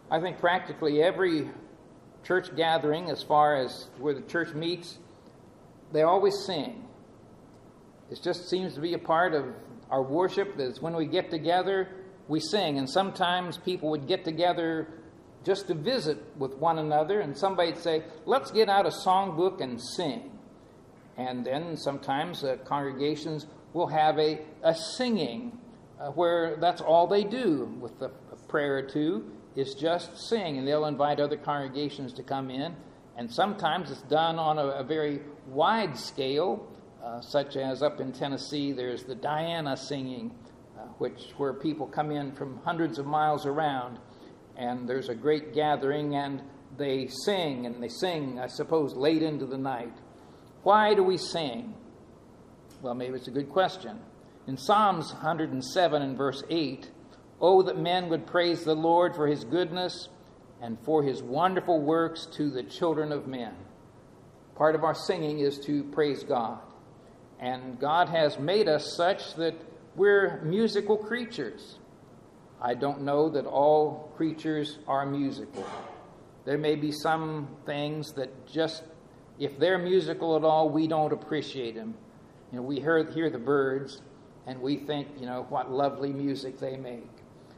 I think practically every church gathering, as far as where the church meets, they always sing. It just seems to be a part of our worship. Is when we get together, we sing. And sometimes people would get together just to visit with one another, and somebody would say, let's get out a songbook and sing. And then sometimes congregations will have a singing where that's all they do with a prayer or two is just sing. And they'll invite other congregations to come in. And sometimes it's done on a very wide scale, such as up in Tennessee, there's the Diana singing, where people come in from hundreds of miles around. And there's a great gathering, and they sing, I suppose, late into the night. Why do we sing? Well, maybe it's a good question. In Psalms 107 and verse 8, "Oh, that men would praise the Lord for his goodness and for his wonderful works to the children of men." Part of our singing is to praise God. And God has made us such that we're musical creatures. I don't know that all creatures are musical. There may be some things that just, if they're musical at all, we don't appreciate them. You know, we hear the birds, and we think, what lovely music they make.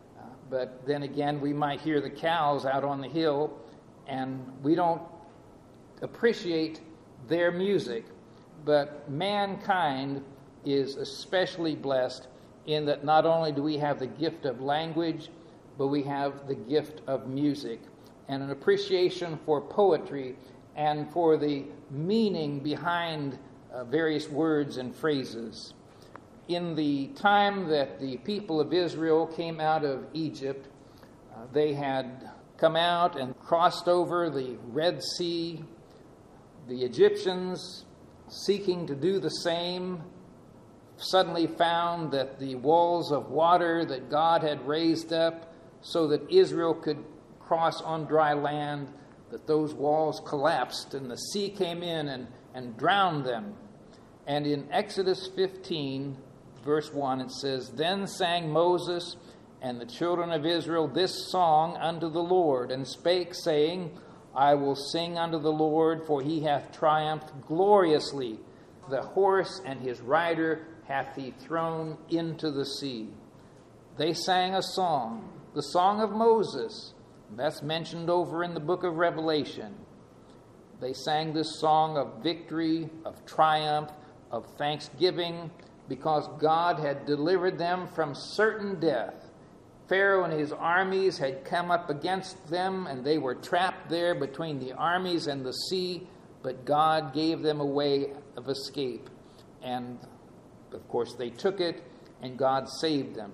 But then again, we might hear the cows out on the hill, and we don't appreciate their music. But mankind is especially blessed in that not only do we have the gift of language, but we have the gift of music and an appreciation for poetry and for the meaning behind various words and phrases. In the time that the people of Israel came out of Egypt, they had come out and crossed over the Red Sea. The Egyptians, seeking to do the same, suddenly found that the walls of water that God had raised up so that Israel could cross on dry land, that those walls collapsed and the sea came in and drowned them. And in Exodus 15, verse 1, it says, "Then sang Moses and the children of Israel this song unto the Lord, and spake, saying, I will sing unto the Lord, for he hath triumphed gloriously. The horse and his rider hath he thrown into the sea." They sang a song, the song of Moses. That's mentioned over in the book of Revelation. They sang this song of victory, of triumph, of thanksgiving, because God had delivered them from certain death. Pharaoh and his armies had come up against them, and they were trapped there between the armies and the sea, but God gave them a way of escape. And, of course, they took it, and God saved them.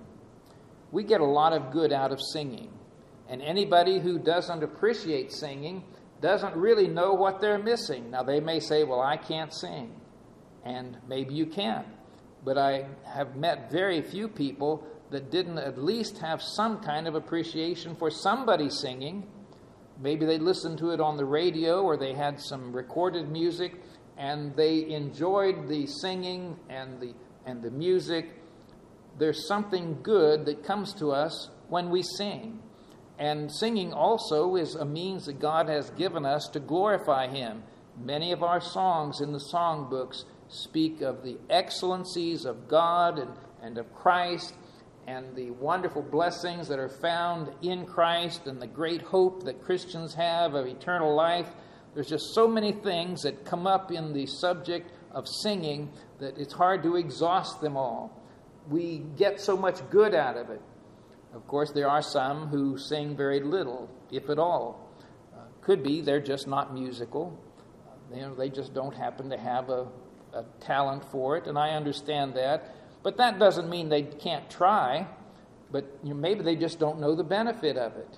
We get a lot of good out of singing. And anybody who doesn't appreciate singing doesn't really know what they're missing. Now, they may say, well, I can't sing. And maybe you can. But I have met very few people that didn't at least have some kind of appreciation for somebody singing. Maybe they listened to it on the radio, or they had some recorded music, and they enjoyed the singing and the music. There's something good that comes to us when we sing. And singing also is a means that God has given us to glorify him. Many of our songs in the songbooks speak of the excellencies of God and of Christ, and the wonderful blessings that are found in Christ, and the great hope that Christians have of eternal life. There's just so many things that come up in the subject of singing that it's hard to exhaust them all. We get so much good out of it. Of course, there are some who sing very little, if at all. Could be they're just not musical. They just don't happen to have a talent for it, and I understand that. But that doesn't mean they can't try, but maybe they just don't know the benefit of it.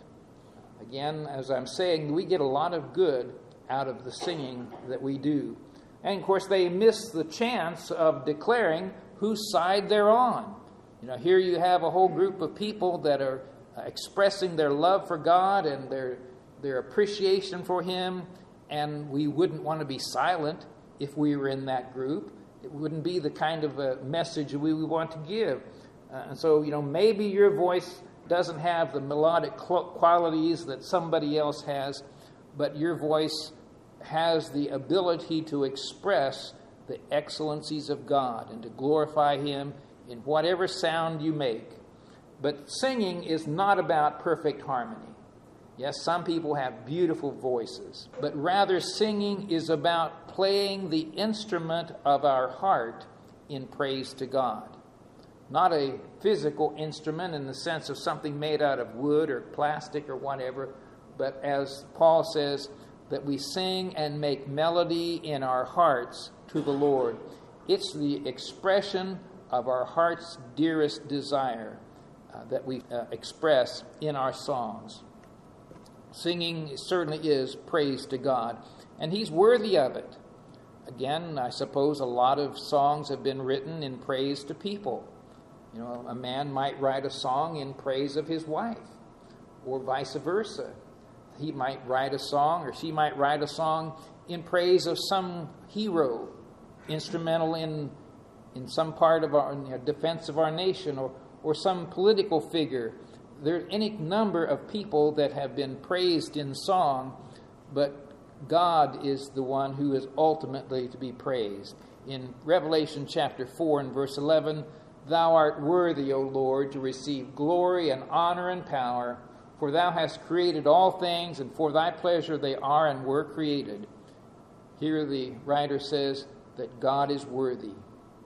Again, as I'm saying, we get a lot of good out of the singing that we do. And, of course, they miss the chance of declaring whose side they're on. Here you have a whole group of people that are expressing their love for God and their appreciation for him, and we wouldn't want to be silent if we were in that group. It wouldn't be the kind of a message we would want to give. And so, maybe your voice doesn't have the melodic qualities that somebody else has, but your voice has the ability to express the excellencies of God and to glorify Him in whatever sound you make. But singing is not about perfect harmony. Yes, some people have beautiful voices, but rather singing is about playing the instrument of our heart in praise to God. Not a physical instrument in the sense of something made out of wood or plastic or whatever, but as Paul says, that we sing and make melody in our hearts to the Lord. It's the expression of our heart's dearest desire that we express in our songs. Singing certainly is praise to God, and He's worthy of it. Again, I suppose a lot of songs have been written in praise to people. You know, a man might write a song in praise of his wife, or vice versa. He might write a song, or she might write a song in praise of some hero, instrumental in some part of our defense of our nation, or some political figure. There's any number of people that have been praised in song, but God is the one who is ultimately to be praised. In Revelation chapter 4 and verse 11, "Thou art worthy, O Lord, to receive glory and honor and power, for Thou hast created all things, and for Thy pleasure they are and were created." Here the writer says that God is worthy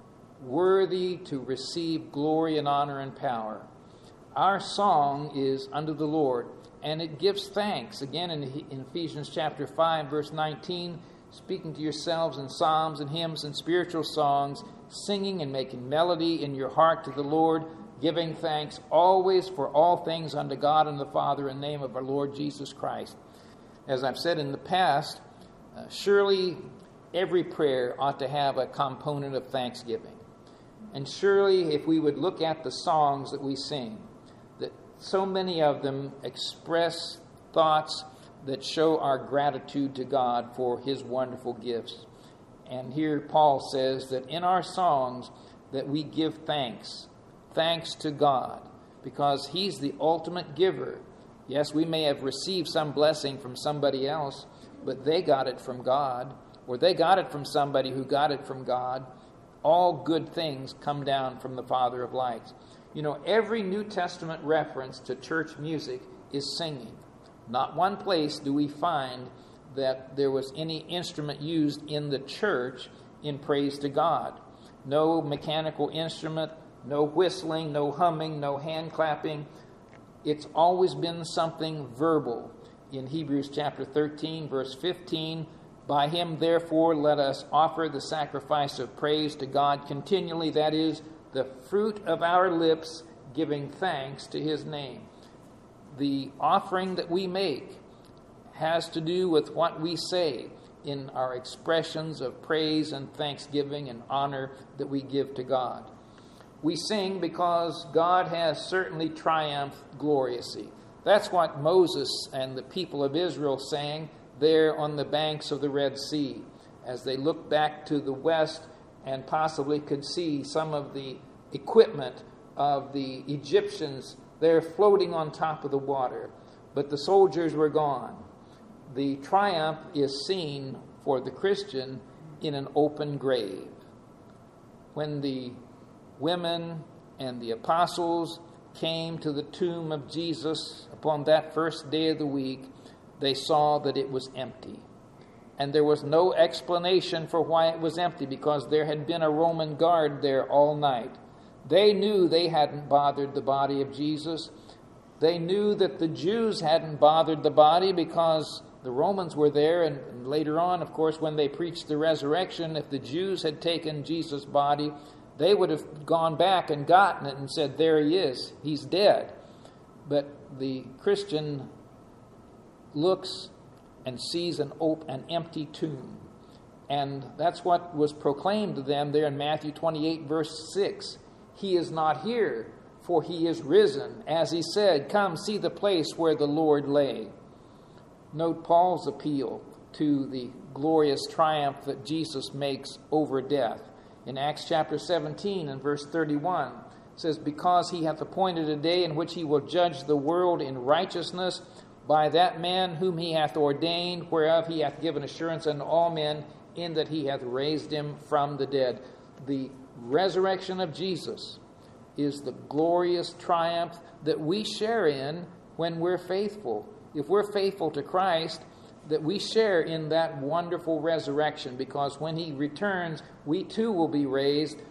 to receive glory and honor and power. Our song is unto the Lord, and it gives thanks. Again, in Ephesians chapter 5, verse 19, speaking to yourselves in psalms and hymns and spiritual songs, singing and making melody in your heart to the Lord, giving thanks always for all things unto God and the Father in the name of our Lord Jesus Christ. As I've said in the past, surely every prayer ought to have a component of thanksgiving. And surely if we would look at the songs that we sing, that so many of them express thoughts that show our gratitude to God for His wonderful gifts. And here Paul says that in our songs that we give thanks to God, because He's the ultimate giver. Yes, we may have received some blessing from somebody else, but they got it from God, or they got it from somebody who got it from God. All good things come down from the Father of lights. You know, every New Testament reference to church music is singing. Not one place do we find that there was any instrument used in the church in praise to God. No mechanical instrument, no whistling, no humming, no hand clapping. It's always been something verbal. In Hebrews chapter 13, verse 15, "By Him, therefore, let us offer the sacrifice of praise to God continually, that is, the fruit of our lips, giving thanks to His name." The offering that we make has to do with what we say in our expressions of praise and thanksgiving and honor that we give to God. We sing because God has certainly triumphed gloriously. That's what Moses and the people of Israel sang there on the banks of the Red Sea, as they looked back to the west and possibly could see some of the equipment of the Egyptians there floating on top of the water. But the soldiers were gone. The triumph is seen for the Christian in an open grave. When the women and the apostles came to the tomb of Jesus upon that first day of the week, they saw that it was empty. And there was no explanation for why it was empty, because there had been a Roman guard there all night. They knew they hadn't bothered the body of Jesus. They knew that the Jews hadn't bothered the body because the Romans were there, and later on, of course, when they preached the resurrection, if the Jews had taken Jesus' body, they would have gone back and gotten it and said, "There He is, He's dead." But the Christian looks and sees an empty tomb. And that's what was proclaimed to them there in Matthew 28, verse 6. "He is not here, for He is risen. As He said, come see the place where the Lord lay." Note Paul's appeal to the glorious triumph that Jesus makes over death. In Acts chapter 17 and verse 31, It says, because he hath appointed a day in which he will judge the world in righteousness by that man whom he hath ordained, whereof he hath given assurance unto all men, in that he hath raised him from the dead. The resurrection of Jesus is the glorious triumph that we share in when we're faithful. If we're faithful to Christ, that we share in that wonderful resurrection, because when he returns, we too will be raised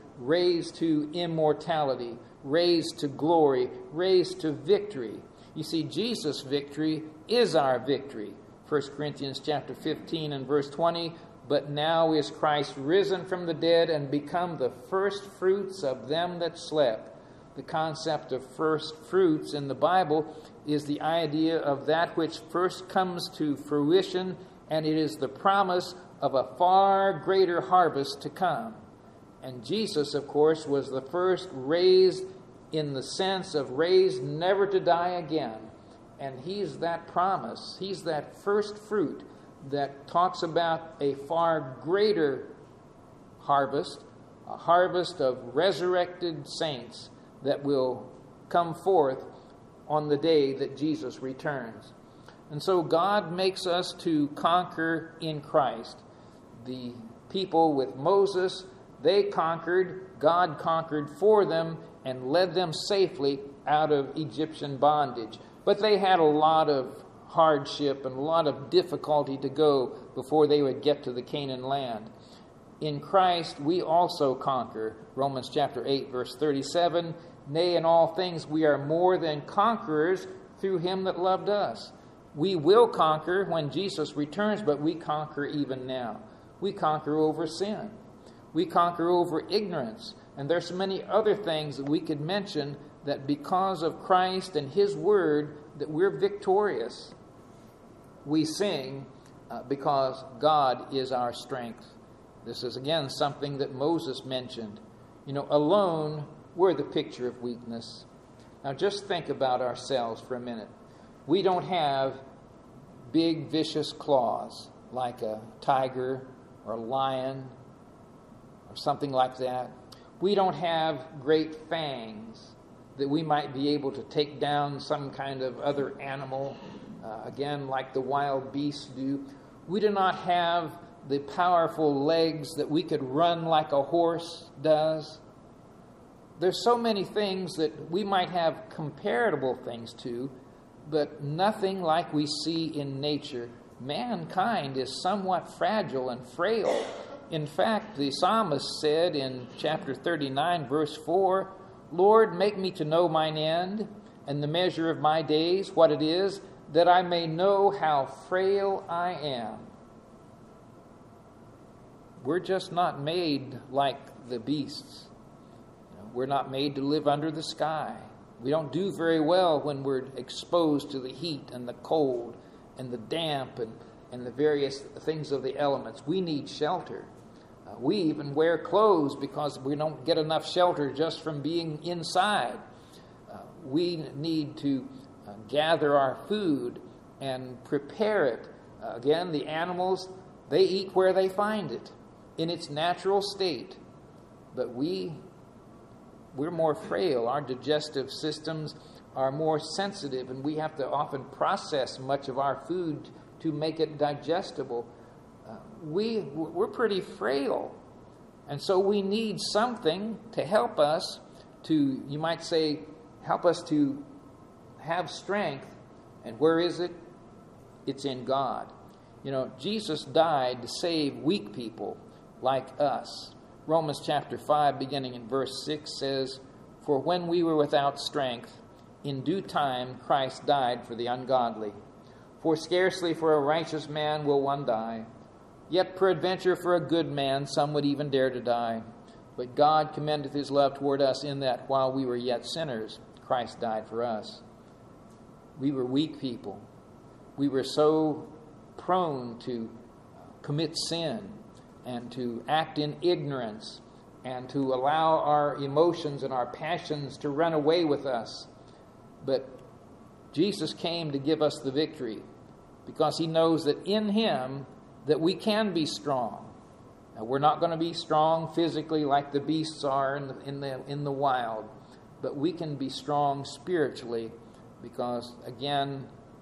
to immortality, raised to glory, raised to victory. You see, Jesus' victory is our victory. 1 Corinthians chapter 15 and verse 20, but now is Christ risen from the dead and become the first fruits of them that slept. The concept of first fruits in the Bible is the idea of that which first comes to fruition, and it is the promise of a far greater harvest to come. And Jesus, of course, was the first raised in the sense of raised never to die again. And he's that promise. He's that first fruit that talks about a far greater harvest, a harvest of resurrected saints that will come forth on the day that Jesus returns. And so God makes us to conquer in Christ. The people with Moses, they conquered, God conquered for them and led them safely out of Egyptian bondage. But they had a lot of hardship and a lot of difficulty to go before they would get to the Canaan land. In Christ, we also conquer. Romans chapter 8, verse 37, nay, in all things we are more than conquerors through him that loved us. We will conquer when Jesus returns, but we conquer even now. We conquer over sin. We conquer over ignorance. And there's so many other things that we could mention that because of Christ and his word that we're victorious. We sing because God is our strength. This is again something that Moses mentioned. Alone we're the picture of weakness. Now just think about ourselves for a minute. We don't have big vicious claws like a tiger or a lion or something like that. We don't have great fangs that we might be able to take down some kind of other animal, again, like the wild beasts do. We do not have the powerful legs that we could run like a horse does. There's so many things that we might have comparable things to, but nothing like we see in nature. Mankind is somewhat fragile and frail. In fact, the psalmist said in chapter 39, verse 4, Lord, make me to know mine end, and the measure of my days, what it is, that I may know how frail I am. We're just not made like the beasts. We're not made to live under the sky. We don't do very well when we're exposed to the heat and the cold and the damp and the various things of the elements. We need shelter. We even wear clothes because we don't get enough shelter just from being inside. We need to gather our food and prepare it. Again, the animals, they eat where they find it in its natural state. But we're more frail. Our digestive systems are more sensitive, and we have to often process much of our food to make it digestible. We're pretty frail, and so we need something to help us to, you might say, help us to have strength. And where is it? It's in God. Jesus died to save weak people like us. Romans chapter 5, beginning in verse 6 says, For when we were without strength, in due time Christ died for the ungodly. For scarcely for a righteous man will one die. Yet peradventure for a good man some would even dare to die. But God commendeth his love toward us in that while we were yet sinners, Christ died for us. We were weak people. We were so prone to commit sin and to act in ignorance and to allow our emotions and our passions to run away with us. But Jesus came to give us the victory because he knows that in him that we can be strong. Now, we're not going to be strong physically like the beasts are in the wild, but we can be strong spiritually because, again,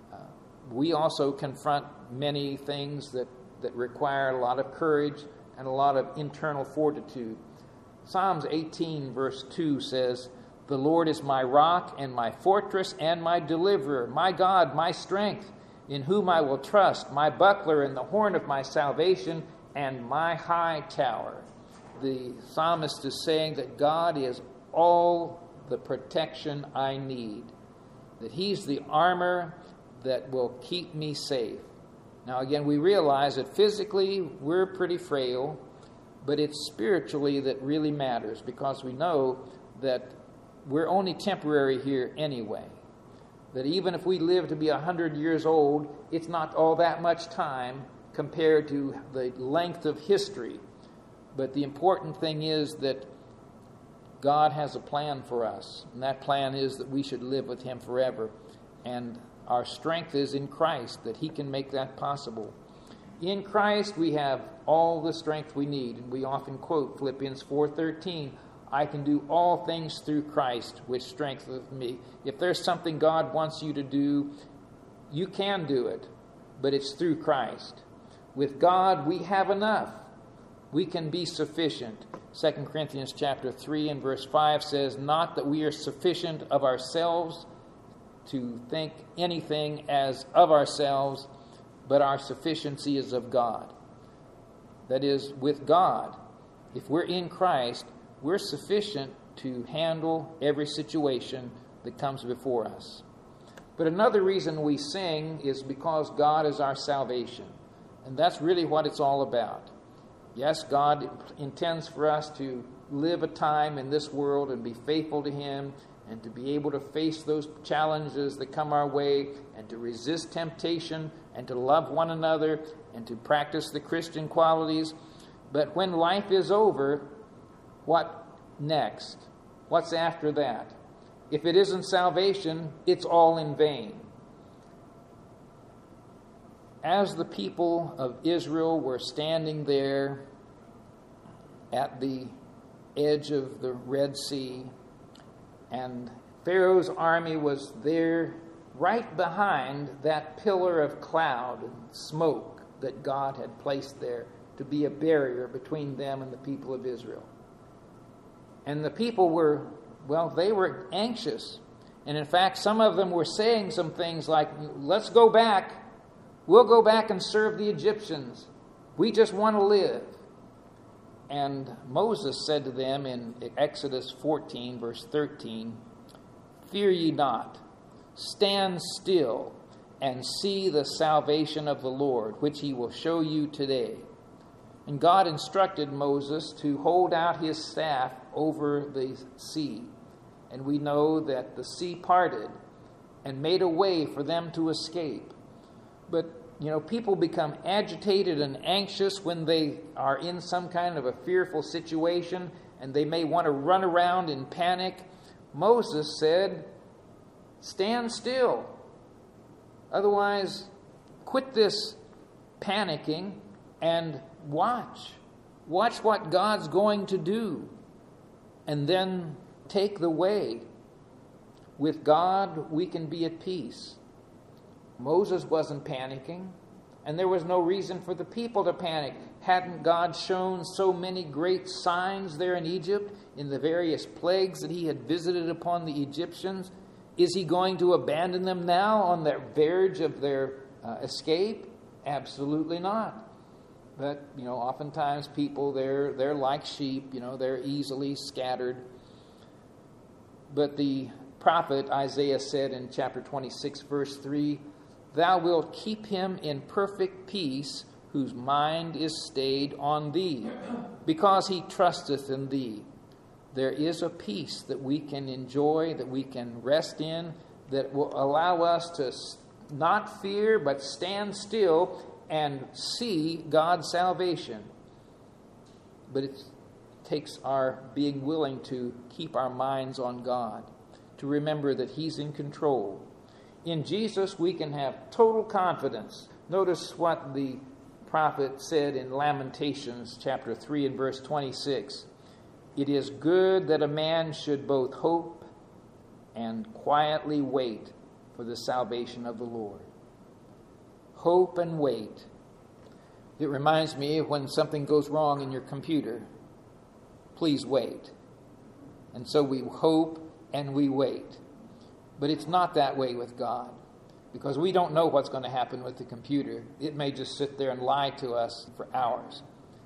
we also confront many things that require a lot of courage and a lot of internal fortitude. Psalms 18 verse 2 says, "The Lord is my rock and my fortress and my deliverer, my God, my strength, in whom I will trust, my buckler and the horn of my salvation and my high tower." The psalmist is saying that God is all the protection I need, that He's the armor that will keep me safe. Now again, we realize that physically we're pretty frail, but it's spiritually that really matters, because we know that we're only temporary here anyway. That even if we live to be 100 years old, it's not all that much time compared to the length of history. But the important thing is that God has a plan for us, and that plan is that we should live with Him forever. And our strength is in Christ, that He can make that possible. In Christ we have all the strength we need, and we often quote Philippians 4:13, "I can do all things through Christ, which strengtheneth me." If there's something God wants you to do, you can do it, but it's through Christ. With God, we have enough. We can be sufficient. 2 Corinthians chapter 3 and verse 5 says, "Not that we are sufficient of ourselves to think anything as of ourselves, but our sufficiency is of God." That is, with God, if we're in Christ, we're sufficient to handle every situation that comes before us. But another reason we sing is because God is our salvation. And that's really what it's all about. Yes, God intends for us to live a time in this world and be faithful to Him, and to be able to face those challenges that come our way, and to resist temptation, and to love one another, and to practice the Christian qualities. But when life is over, what next? What's after that? If it isn't salvation, it's all in vain. As the people of Israel were standing there at the edge of the Red Sea, and Pharaoh's army was there right behind that pillar of cloud and smoke that God had placed there to be a barrier between them and the people of Israel. And the people were, they were anxious. And in fact, some of them were saying some things like, "Let's go back. We'll go back and serve the Egyptians. We just want to live." And Moses said to them in Exodus 14, verse 13, "Fear ye not, stand still and see the salvation of the Lord, which He will show you today." And God instructed Moses to hold out his staff over the sea. And we know that the sea parted and made a way for them to escape. But people become agitated and anxious when they are in some kind of a fearful situation, and they may want to run around in panic. Moses said, "Stand still. Otherwise, quit this panicking and watch. Watch what God's going to do, and then take the way. With God, we can be at peace." Moses wasn't panicking, and there was no reason for the people to panic. Hadn't God shown so many great signs there in Egypt, in the various plagues that He had visited upon the Egyptians? Is He going to abandon them now on the verge of their escape? Absolutely not. But, oftentimes people, they're like sheep, they're easily scattered. But the prophet Isaiah said in chapter 26, verse 3, "Thou wilt keep him in perfect peace, whose mind is stayed on Thee, because he trusteth in Thee." There is a peace that we can enjoy, that we can rest in, that will allow us to not fear, but stand still and see God's salvation. But it takes our being willing to keep our minds on God, to remember that He's in control. In Jesus, we can have total confidence. Notice what the prophet said in Lamentations chapter 3 and verse 26. "It is good that a man should both hope and quietly wait for the salvation of the Lord. Hope and wait. It reminds me of when something goes wrong in your computer. Please wait. And so we hope and we wait. But it's not that way with God, because we don't know what's going to happen with the computer. It may just sit there and lie to us for hours.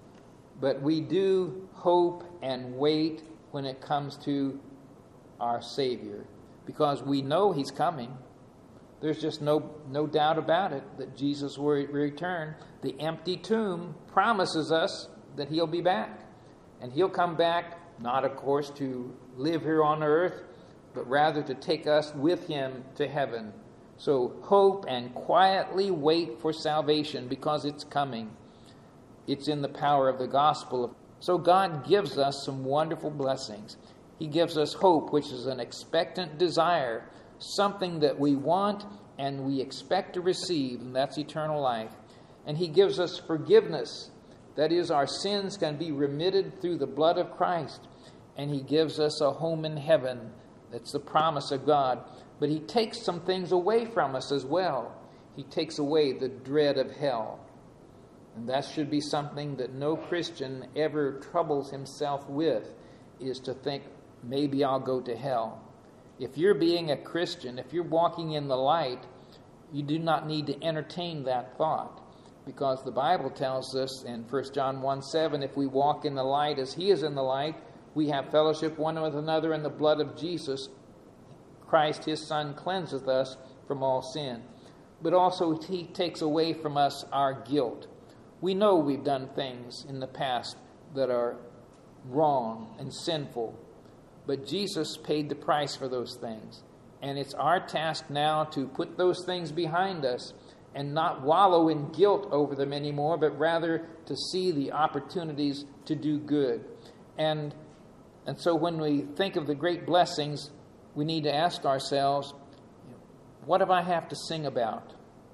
But we do hope and wait when it comes to our Savior, because we know He's coming. There's just no doubt about it that Jesus will return. The empty tomb promises us that He'll be back. And He'll come back, not, of course, to live here on earth, but rather to take us with Him to heaven. So hope and quietly wait for salvation, because it's coming. It's in the power of the gospel. So God gives us some wonderful blessings. He gives us hope, which is an expectant desire, something that we want and we expect to receive, and that's eternal life. And He gives us forgiveness. That is, our sins can be remitted through the blood of Christ. And He gives us a home in heaven. That's the promise of God. But He takes some things away from us as well. He takes away the dread of hell. And that should be something that no Christian ever troubles himself with, is to think, maybe I'll go to hell. If you're being a Christian, if you're walking in the light, you do not need to entertain that thought, because the Bible tells us in 1 John 1:7, if we walk in the light as He is in the light, we have fellowship one with another, in the blood of Jesus Christ, His Son, cleanseth us from all sin. But also He takes away from us our guilt. We know we've done things in the past that are wrong and sinful, but Jesus paid the price for those things. And it's our task now to put those things behind us and not wallow in guilt over them anymore, but rather to see the opportunities to do good. And so when we think of the great blessings, we need to ask ourselves, what do I have to sing about?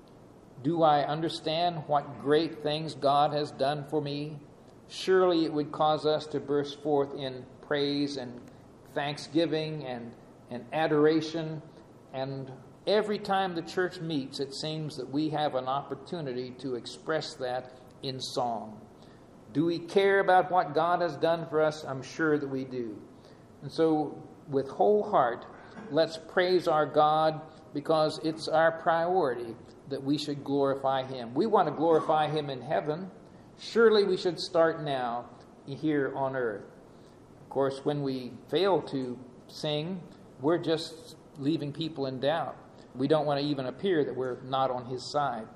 Do I understand what great things God has done for me? Surely it would cause us to burst forth in praise and thanksgiving and adoration. And every time the church meets, it seems that we have an opportunity to express that in song. Do we care about what God has done for us? I'm sure that we do. And so, with whole heart, let's praise our God, because it's our priority that we should glorify Him. We want to glorify Him in heaven. Surely we should start now here on earth. Of course, when we fail to sing, we're just leaving people in doubt. We don't want to even appear that we're not on His side.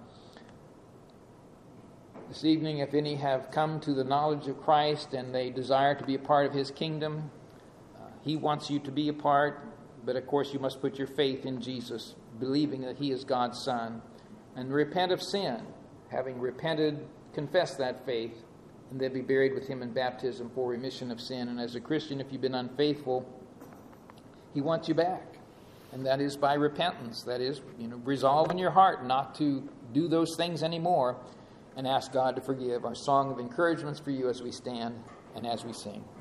This evening, if any have come to the knowledge of Christ and they desire to be a part of His kingdom, He wants you to be a part, but of course you must put your faith in Jesus, believing that He is God's Son, and repent of sin. Having repented, confess that faith, and then be buried with Him in baptism for remission of sin. And as a Christian, if you've been unfaithful, He wants you back. And that is by repentance. That is, resolve in your heart not to do those things anymore, and ask God to forgive. Our song of encouragements for you as we stand and as we sing.